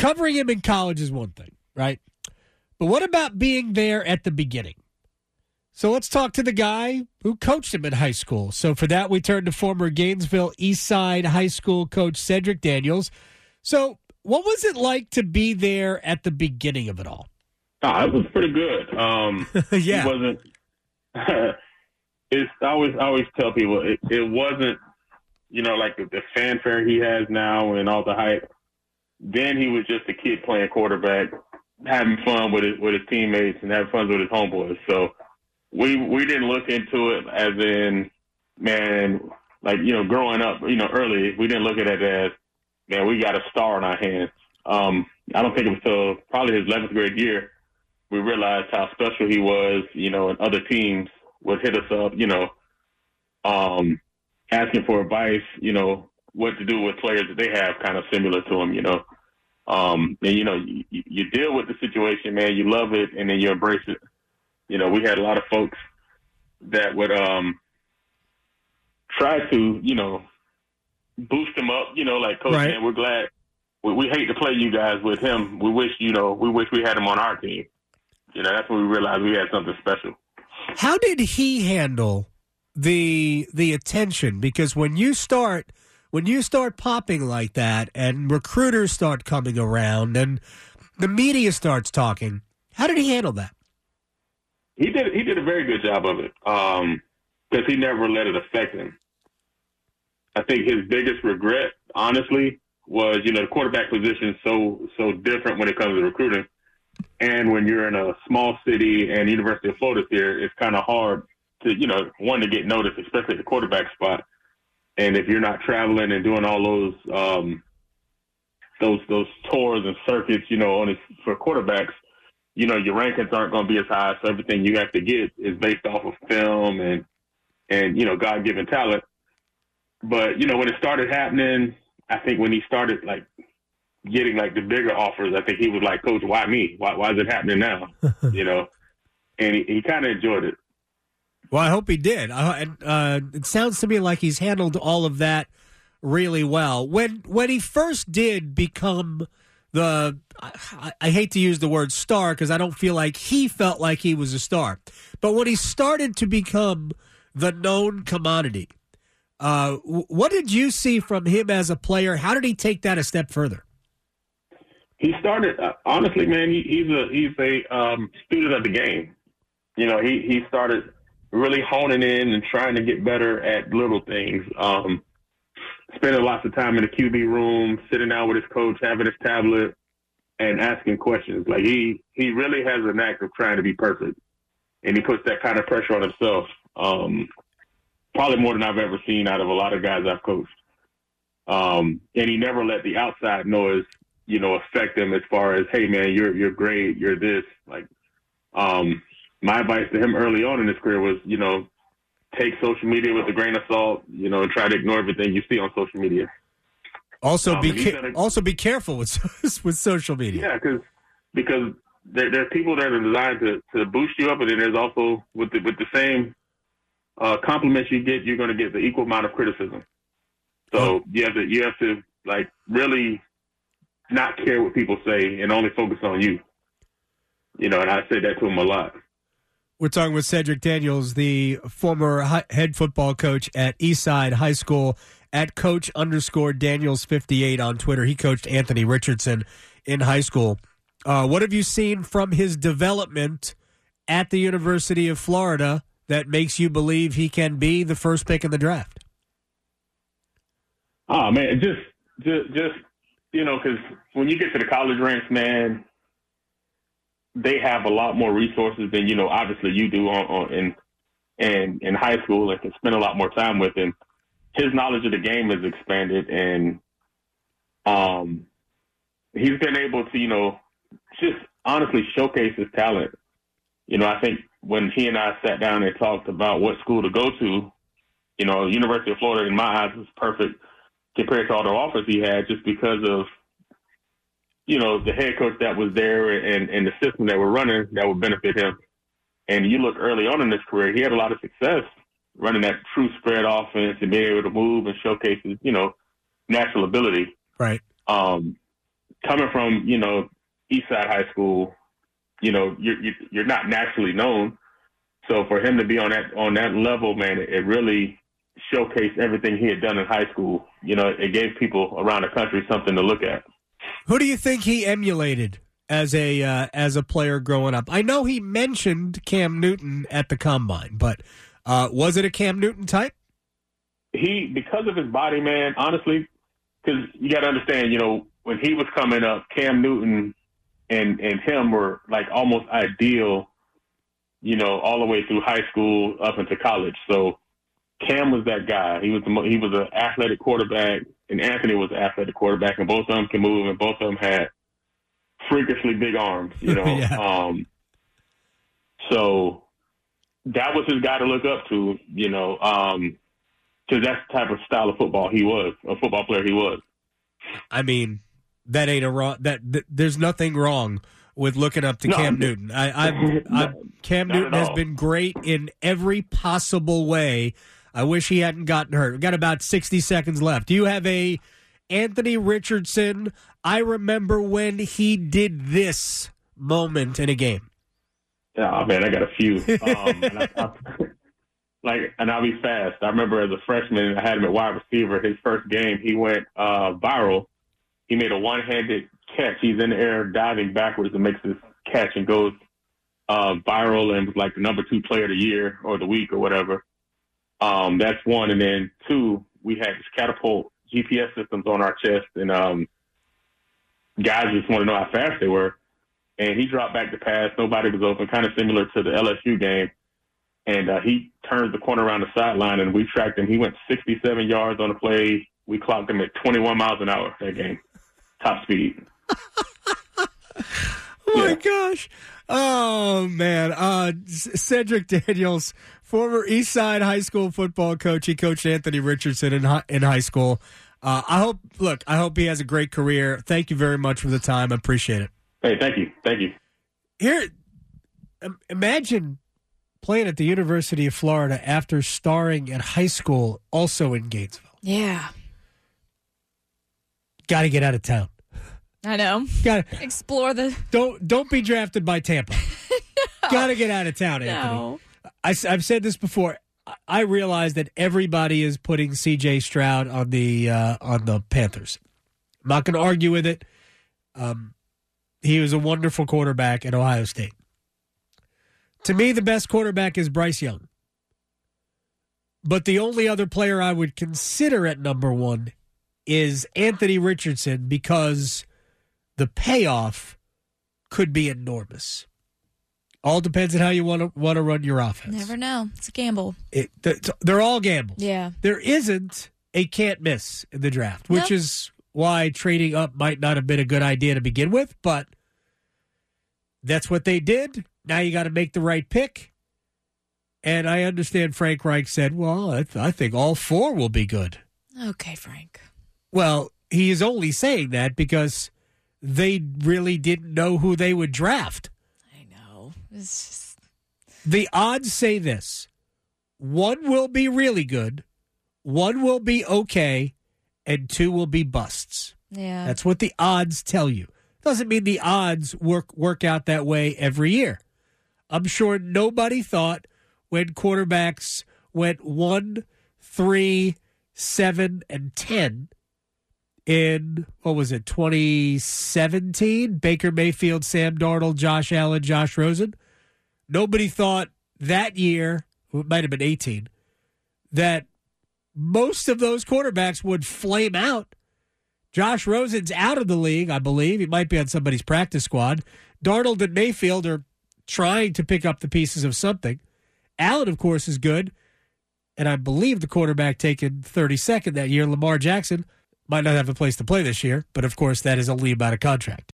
covering him in college is one thing, right? But what about being there at the beginning? So let's talk to the guy who coached him in high school. So for that, we turn to former Gainesville Eastside High School coach Cedric Daniels. So what was it like to be there at the beginning of it all? It was pretty good. Yeah. It wasn't. I always tell people it wasn't, like the fanfare he has now and all the hype. Then he was just a kid playing quarterback, having fun with his teammates and having fun with his homeboys. So we didn't look into it as in, man, growing up, early, we didn't look at it as, man, we got a star in our hands. I don't think it was until probably his 11th grade year we realized how special he was, and other teams would hit us up, asking for advice, what to do with players that they have kind of similar to him, and, you deal with the situation, man, you love it, and then you embrace it. We had a lot of folks that would try to, boost him up, like, Coach, right. Man, we're glad. We hate to play you guys with him. We wish we had him on our team. That's when we realized we had something special. How did he handle the attention? Because when you start popping like that and recruiters start coming around and the media starts talking, how did he handle that? He did a very good job of it because he never let it affect him. I think his biggest regret, honestly, was, the quarterback position is so different when it comes to recruiting. And when you're in a small city and University of Florida's here, it's kind of hard to, to get noticed, especially at the quarterback spot. And if you're not traveling and doing all those tours and circuits, for quarterbacks, your rankings aren't going to be as high. So everything you have to get is based off of film and God-given talent. But, when it started happening, I think when he started, getting, the bigger offers, I think he was like, Coach, why me? Why is it happening now? And he kind of enjoyed it. Well, I hope he did. It sounds to me like he's handled all of that really well. When he first did become I hate to use the word star because I don't feel like he felt like he was a star. But when he started to become the known commodity, what did you see from him as a player? How did he take that a step further? He started, honestly, man, he's a student of the game. He started really honing in and trying to get better at little things. Spending lots of time in the QB room, sitting down with his coach, having his tablet, and asking questions. He really has a knack of trying to be perfect, and he puts that kind of pressure on himself. Probably more than I've ever seen out of a lot of guys I've coached. And he never let the outside noise, affect him as far as, hey man, you're great, you're this. My advice to him early on in his career was, take social media with a grain of salt, and try to ignore everything you see on social media. Also, be careful with social media. Yeah, because there are people that are designed to boost you up, and then there's also with the same compliments you get, you're going to get the equal amount of criticism. So you have to really not care what people say and only focus on you. And I say that to him a lot. We're talking with Cedric Daniels, the former head football coach at Eastside High School, at Coach_Daniels58 on Twitter. He coached Anthony Richardson in high school. What have you seen from his development at the University of Florida that makes you believe he can be the first pick in the draft? Oh, man, just because when you get to the college ranks, man, they have a lot more resources than, obviously you do in high school and can spend a lot more time with. And his knowledge of the game has expanded, and he's been able to, just honestly showcase his talent. I think when he and I sat down and talked about what school to go to, University of Florida, in my eyes, was perfect compared to all the offers he had, just because of, the head coach that was there and the system that we're running that would benefit him. And you look early on in his career, he had a lot of success running that true spread offense and being able to move and showcase his, natural ability. Right. coming from, East Side High School, you're not naturally known. So for him to be on that level, man, it really showcased everything he had done in high school. It gave people around the country something to look at. Who do you think he emulated as a player growing up? I know he mentioned Cam Newton at the Combine, but was it a Cam Newton type? Because of his body, man, honestly, because you got to understand, when he was coming up, Cam Newton and him were like almost ideal, all the way through high school up into college. So Cam was that guy. He was an athletic quarterback, and Anthony was an athletic quarterback, and both of them can move, and both of them had freakishly big arms, Yeah. So that was his guy to look up to, because that's the type of style of football he was, a football player he was. I mean, that ain't a wrong. There's nothing wrong with looking up to Cam Newton. Cam Newton has been great in every possible way. I wish he hadn't gotten hurt. We've got about 60 seconds left. Do you have a Anthony Richardson, I remember when he did this moment in a game? Oh, man, I got a few. And I'll be fast. I remember as a freshman, I had him at wide receiver. His first game, he went viral. He made a one-handed catch. He's in the air diving backwards and makes this catch and goes viral and was like the number 2 player of the year or the week or whatever. That's one. And then 2, we had this catapult GPS systems on our chest, and guys just want to know how fast they were. And he dropped back the pass. Nobody was open, kind of similar to the LSU game. And he turns the corner around the sideline, and we tracked him. He went 67 yards on the play. We clocked him at 21 miles an hour that game. Top speed. Oh, my gosh. Oh, man. Cedric Daniels, former Eastside High School football coach. He coached Anthony Richardson in high school. I hope he has a great career. Thank you very much for the time. I appreciate it. Hey, thank you. Thank you. Here, imagine playing at the University of Florida after starring at high school also in Gainesville. Yeah. Got to get out of town. I know. Got to explore the. Don't be drafted by Tampa. No. Got to get out of town, Anthony. No. I've said this before. I realize that everybody is putting C.J. Stroud on the Panthers. I'm not going to argue with it. He was a wonderful quarterback at Ohio State. To me, the best quarterback is Bryce Young. But the only other player I would consider at number 1 is Anthony Richardson, because the payoff could be enormous. All depends on how you want to run your offense. Never know. It's a gamble. They're all gambles. Yeah. There isn't a can't miss in the draft, which is why trading up might not have been a good idea to begin with, but that's what they did. Now you got to make the right pick. And I understand Frank Reich said, well, I think all 4 will be good. Okay, Frank. Well, he is only saying that because they really didn't know who they would draft. I know. It's just... The odds say this. 1 will be really good, 1 will be okay, and 2 will be busts. Yeah. That's what the odds tell you. Doesn't mean the odds work out that way every year. I'm sure nobody thought when quarterbacks went 1, 3, 7, and 10 in, 2017? Baker Mayfield, Sam Darnold, Josh Allen, Josh Rosen. Nobody thought that year, it might have been 18, that most of those quarterbacks would flame out. Josh Rosen's out of the league, I believe. He might be on somebody's practice squad. Darnold and Mayfield are trying to pick up the pieces of something. Allen, of course, is good. And I believe the quarterback taken 32nd that year, Lamar Jackson, might not have a place to play this year. But, of course, that is only about a contract.